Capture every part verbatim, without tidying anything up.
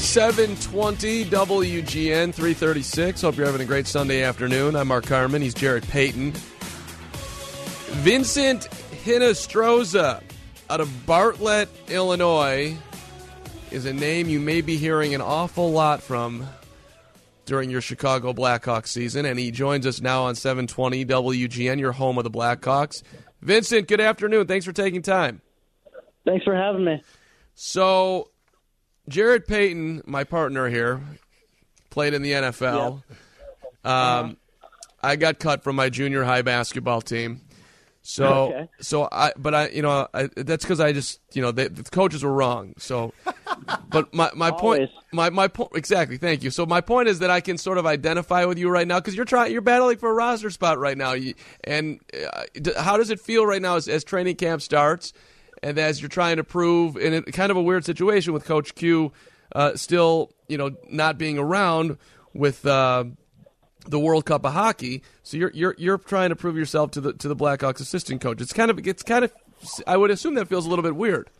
seven twenty W G N, three thirty-six. Hope you're having a great Sunday afternoon. I'm Mark Carman. He's Jarrett Payton. Vincent Hinostroza out of Bartlett, Illinois, is a name you may be hearing an awful lot from during your Chicago Blackhawks season, and he joins us now on seven twenty W G N, your home of the Blackhawks. Vincent, good afternoon. Thanks for taking time. Thanks for having me. So, Jarrett Payton, my partner here, played in the N F L. Yep. Um, I got cut from my junior high basketball team. So, okay. so I, but I, you know, I, that's because I just, you know, they, the coaches were wrong. So, but my, my point, my, my point, exactly. Thank you. So my point is that I can sort of identify with you right now because you're trying, you're battling for a roster spot right now. You, and uh, how does it feel right now as, as training camp starts, and as you're trying to prove in a, kind of a weird situation with Coach Q, uh, still, you know, not being around with. Uh, the World Cup of Hockey, so you're you're you're trying to prove yourself to the to the Blackhawks assistant coach. It's kind of it's kind of I would assume that feels a little bit weird.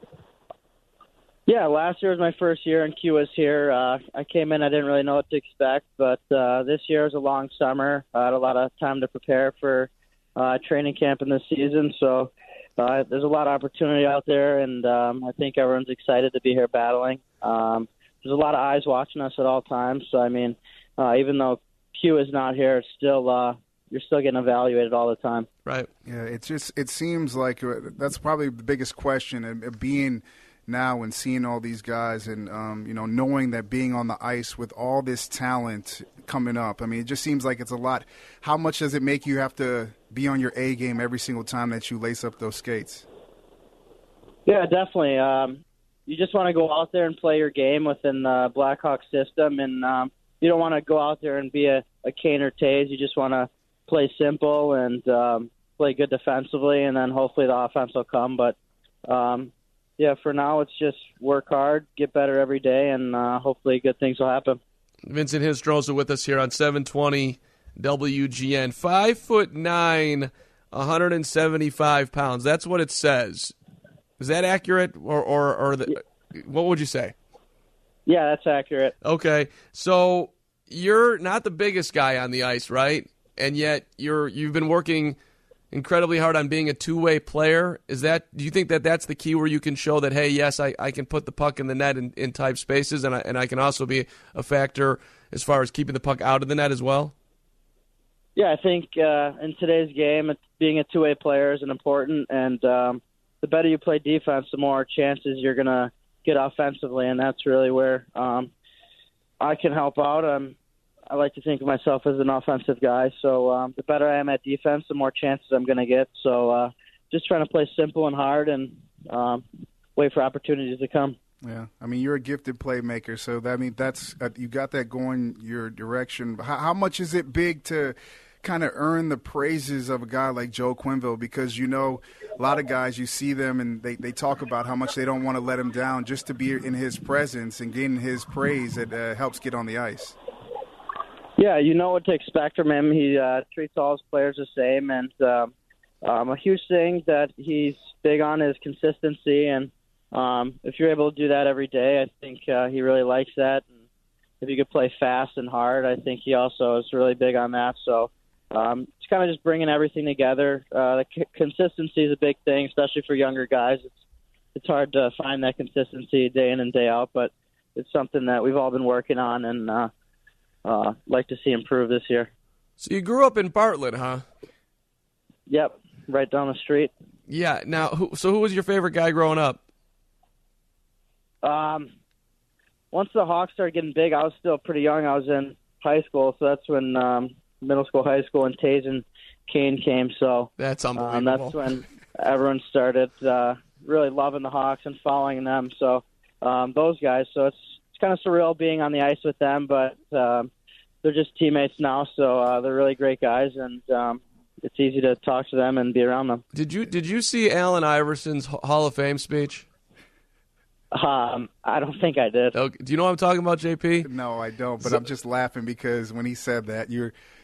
Yeah, last year was my first year, and Q was here. Uh, I came in, I didn't really know what to expect, but uh, this year was a long summer. I had a lot of time to prepare for uh, training camp in this season, so uh, there's a lot of opportunity out there, and um, I think everyone's excited to be here battling. Um, there's a lot of eyes watching us at all times, so I mean, uh, even though Q is not here, it's still uh, you're still getting evaluated all the time. Right. Yeah, it just it seems like that's probably the biggest question, and being now and seeing all these guys, and um, you know, knowing that being on the ice with all this talent coming up. I mean, it just seems like it's a lot. How much does it make you have to be on your A game every single time that you lace up those skates? Yeah, definitely. Um, you just want to go out there and play your game within the Blackhawks system, and um, you don't want to go out there and be a, a Kane or Taves. You just want to play simple and um, play good defensively, and then hopefully the offense will come. But, um, yeah, for now it's just work hard, get better every day, and uh, hopefully good things will happen. Vincent Hinostroza with us here on seven twenty W G N. Five foot nine, one hundred seventy-five pounds. That's what it says. Is that accurate, or, or, or the, what would you say? Yeah, that's accurate. Okay, so you're not the biggest guy on the ice, right? And yet you're you've been working incredibly hard on being a two-way player. Is that? Do you think that that's the key where you can show that, hey, yes, I, I can put the puck in the net in, in tight spaces, and I and I can also be a factor as far as keeping the puck out of the net as well? Yeah, I think uh, in today's game, being a two-way player is important, and um, the better you play defense, the more chances you're gonna get offensively, and that's really where um, I can help out. Um, I like to think of myself as an offensive guy, so um, the better I am at defense, the more chances I'm going to get. So uh, just trying to play simple and hard and um, wait for opportunities to come. Yeah, I mean, you're a gifted playmaker, so that I mean that's uh, you got that going your direction. How, how much is it big to kind of earn the praises of a guy like Joe Quenneville? Because, you know, a lot of guys, you see them and they, they talk about how much they don't want to let him down. Just to be in his presence and getting his praise, it uh, helps get on the ice. Yeah, you know what to expect from him. He uh, treats all his players the same, and um, um, a huge thing that he's big on is consistency, and um, if you're able to do that every day, I think uh, he really likes that. And if you could play fast and hard, I think he also is really big on that. So Um, it's kind of just bringing everything together. Uh, the c- consistency is a big thing, especially for younger guys. It's it's hard to find that consistency day in and day out, but it's something that we've all been working on and uh, uh, like to see improve this year. So you grew up in Bartlett, huh? Yep, right down the street. Yeah. Now, who, so who was your favorite guy growing up? Um, once the Hawks started getting big, I was still pretty young. I was in high school, so that's when um, – middle school, high school, and Taves and Kane came. So that's unbelievable. Um, that's when everyone started uh, really loving the Hawks and following them. So um, those guys. So it's it's kind of surreal being on the ice with them, but um, they're just teammates now. So uh, they're really great guys, and um, it's easy to talk to them and be around them. Did you did you see Allen Iverson's Hall of Fame speech? Um, I don't think I did. Okay. Do you know what I'm talking about, J P? No, I don't. But so, I'm just laughing because when he said that, you're.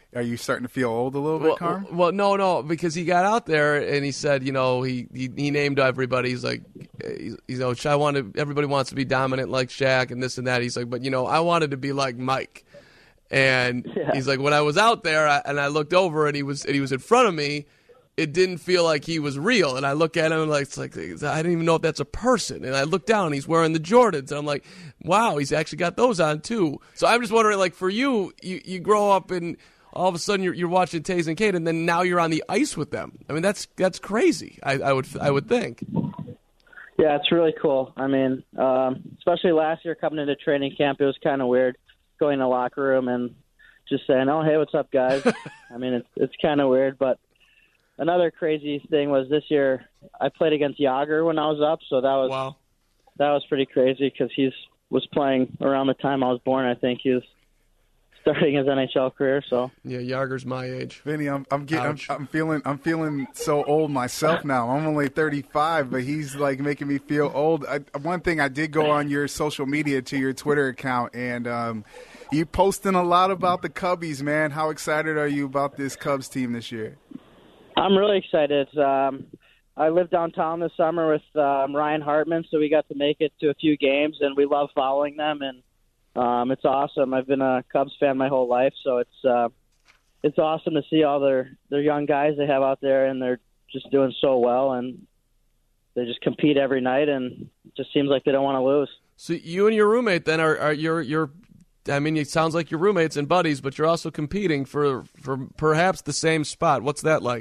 Are you starting to feel old a little well, bit, Carm? Well, no, no, because he got out there and he said, you know, he he, he named everybody. He's like, you know, I wanted everybody wants to be dominant like Shaq and this and that. He's like, but you know, I wanted to be like Mike. And yeah. he's like, when I was out there I, and I looked over and he was and he was in front of me, it didn't feel like he was real. And I look at him and like it's like I didn't even know if that's a person. And I look down and he's wearing the Jordans and I'm like, wow, he's actually got those on too. So I'm just wondering, like for you, you, you grow up and all of a sudden you're, you're watching Taze and Kate, and then now you're on the ice with them. I mean, that's that's crazy. I, I would I would think. Yeah, it's really cool. I mean, um, especially last year coming into training camp, it was kind of weird going in the locker room and just saying, "Oh, hey, what's up, guys?" I mean, it's it's kind of weird. But another crazy thing was this year I played against Yager when I was up, so that was wow. that was pretty crazy because he's was playing around the time I was born. I think he was starting his N H L career. So yeah, Yager's my age. Vinny, I'm I'm getting I'm, I'm feeling I'm feeling so old myself now. I'm only thirty-five, but he's like making me feel old. I, one thing I did go on your social media to your Twitter account, and um, you posting a lot about the Cubbies, man. How excited are you about this Cubs team this year? I'm really excited. Um, I lived downtown this summer with um, Ryan Hartman, so we got to make it to a few games, and we love following them and. Um, it's awesome. I've been a Cubs fan my whole life, so it's uh, it's awesome to see all their, their young guys they have out there, and they're just doing so well, and they just compete every night, and it just seems like they don't want to lose. So you and your roommate then are, are you're you're I mean, it sounds like you're roommates and buddies, but you're also competing for for perhaps the same spot. What's that like?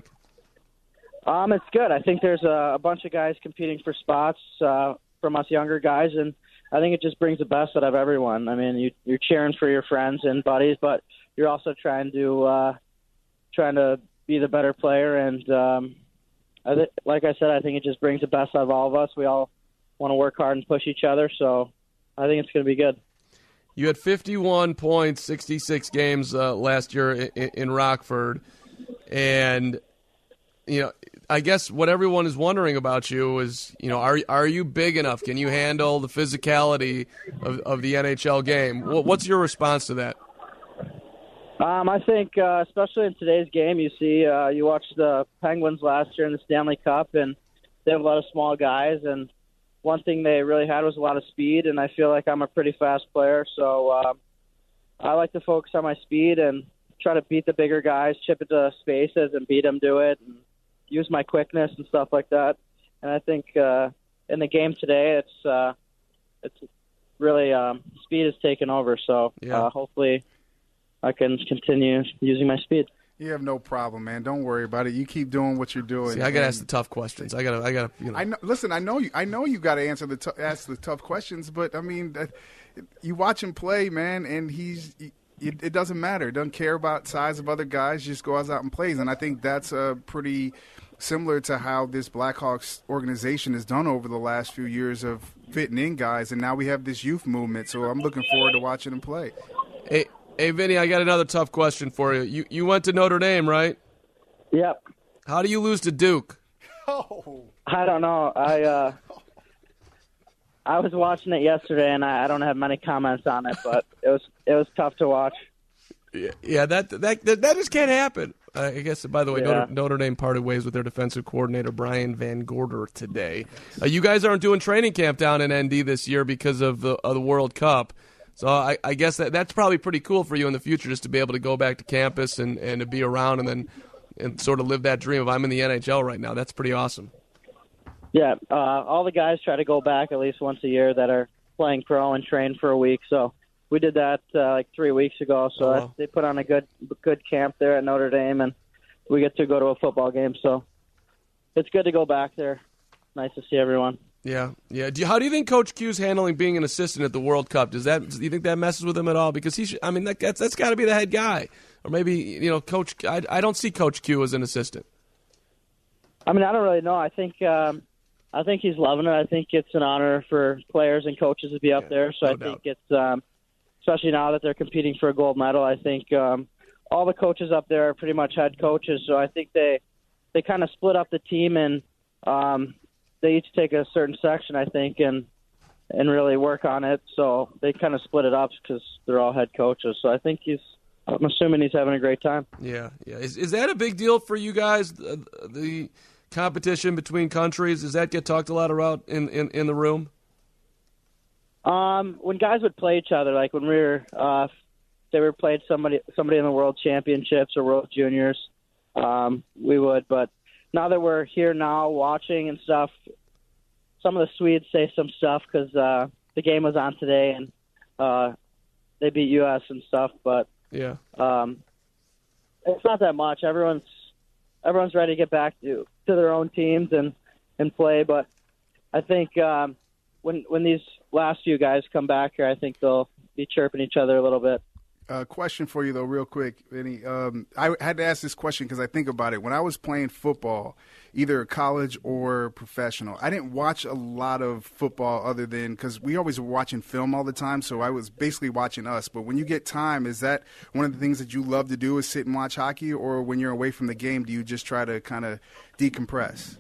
Um, it's good. I think there's a, a bunch of guys competing for spots uh, from us younger guys, and I think it just brings the best out of everyone. I mean, you, you're cheering for your friends and buddies, but you're also trying to uh, trying to be the better player. And um, I th- like I said, I think it just brings the best out of all of us. We all want to work hard and push each other, so I think it's going to be good. You had fifty-one points, sixty-six games uh, last year in, in Rockford, and you know, I guess what everyone is wondering about you is, you know, are are you big enough? Can you handle the physicality of, of the N H L game? What's your response to that? Um, I think, uh, especially in today's game, you see, uh, you watch the Penguins last year in the Stanley Cup, and they have a lot of small guys, and one thing they really had was a lot of speed, and I feel like I'm a pretty fast player, so uh, I like to focus on my speed and try to beat the bigger guys, chip into spaces and beat them to it, and use my quickness and stuff like that. And I think uh, in the game today, it's uh, it's really um, speed has taken over. So yeah. uh, hopefully I can continue using my speed. You have no problem, man. Don't worry about it. You keep doing what you're doing. See, I gotta ask the tough questions. I gotta, I gotta. You know. I know, listen, I know you. I know you got to answer the t- ask the tough questions, but I mean, uh, you watch him play, man, and he's. He, It, it doesn't matter. Doesn't care about size of other guys. Just goes out and plays. And I think that's uh, pretty similar to how this Blackhawks organization has done over the last few years of fitting in guys. And now we have this youth movement. So I'm looking forward to watching them play. Hey, hey, Vinny, I got another tough question for you. You you went to Notre Dame, right? Yep. How do you lose to Duke? Oh. I don't know. I uh, I was watching it yesterday, and I, I don't have many comments on it, but it was it was tough to watch. Yeah, yeah that, that that that just can't happen. Uh, I guess, by the way, Yeah. Notre, Notre Dame parted ways with their defensive coordinator, Brian Van Gorder, today. Uh, you guys aren't doing training camp down in N D this year because of the, of the World Cup. So I, I guess that that's probably pretty cool for you in the future, just to be able to go back to campus and, and to be around and then and sort of live that dream of I'm in the N H L right now. That's pretty awesome. Yeah, uh, all the guys try to go back at least once a year that are playing pro and train for a week. So we did that uh, like three weeks ago. So Oh, wow. that, they put on a good good camp there at Notre Dame, and we get to go to a football game. So it's good to go back there. Nice to see everyone. Yeah, yeah. Do you, how do you think Coach Q's handling being an assistant at the World Cup? Does that do you think that messes with him at all? Because he, should, I mean, that, that's that's got to be the head guy, or maybe you know, Coach. I, I don't see Coach Q as an assistant. I mean, I don't really know. I think um, I think he's loving it. I think it's an honor for players and coaches to be up Yeah, there. So no I doubt. think it's, um, especially now that they're competing for a gold medal, I think um, all the coaches up there are pretty much head coaches. So I think they they kind of split up the team, and um, they each take a certain section, I think, and and really work on it. So they kind of split it up because they're all head coaches. So I think he's I'm assuming he's having a great time. Yeah, yeah. Is is that a big deal for you guys? The, the competition between countries, does that get talked a lot about in, in, in the room? Um, when guys would play each other, like when we were, uh, they were played somebody somebody in the World Championships or World Juniors, um, we would. But now that we're here now watching and stuff, some of the Swedes say some stuff because uh, the game was on today and uh, they beat U S and stuff. But yeah, um, it's not that much. Everyone's everyone's ready to get back to to their own teams and, and play. But I think um, when when these last few guys come back here, I think they'll be chirping each other a little bit. Uh, question for you, though, real quick, Vinny. Um, I had to ask this question because I think about it. When I was playing football, either college or professional, I didn't watch a lot of football other than because we always were watching film all the time, so I was basically watching us. But when you get time, is that one of the things that you love to do is sit and watch hockey? Or when you're away from the game, do you just try to kind of decompress?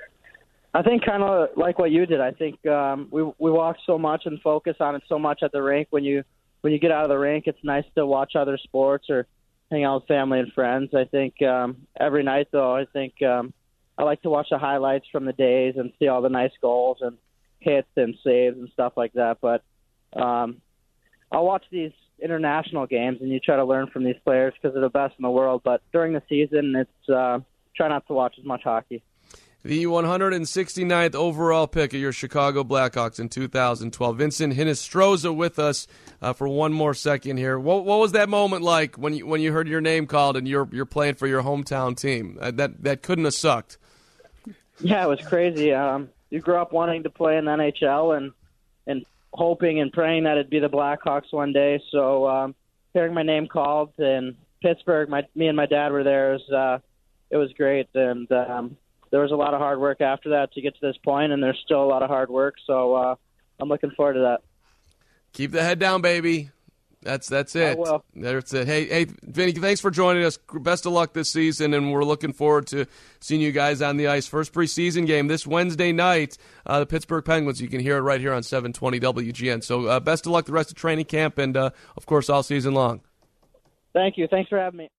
I think kind of like what you did. I think um, we we walk so much and focus on it so much at the rink. When you when you get out of the rink, it's nice to watch other sports or hang out with family and friends. I think um, every night, though, I think um, I like to watch the highlights from the days and see all the nice goals and hits and saves and stuff like that. But um, I'll watch these international games and you try to learn from these players because they're the best in the world. But during the season, it's uh, try not to watch as much hockey. The one hundred sixty-ninth overall pick of your Chicago Blackhawks in two thousand twelve. Vincent Hinostroza with us uh, for one more second here. What, what was that moment like when you when you heard your name called and you're you're playing for your hometown team? Uh, that that couldn't have sucked. Yeah, it was crazy. Um, you grew up wanting to play in the N H L and and hoping and praying that it'd be the Blackhawks one day. So um, hearing my name called in Pittsburgh, my me and my dad were there. It was, uh, it was great, and um, there was a lot of hard work after that to get to this point, and there's still a lot of hard work. So uh, I'm looking forward to that. Keep the head down, baby. That's that's it. I will. That's it. Hey, hey, Vinny, thanks for joining us. Best of luck this season, and we're looking forward to seeing you guys on the ice. First preseason game this Wednesday night, uh, the Pittsburgh Penguins. You can hear it right here on seven twenty W G N. So uh, best of luck the rest of training camp and, uh, of course, all season long. Thank you. Thanks for having me.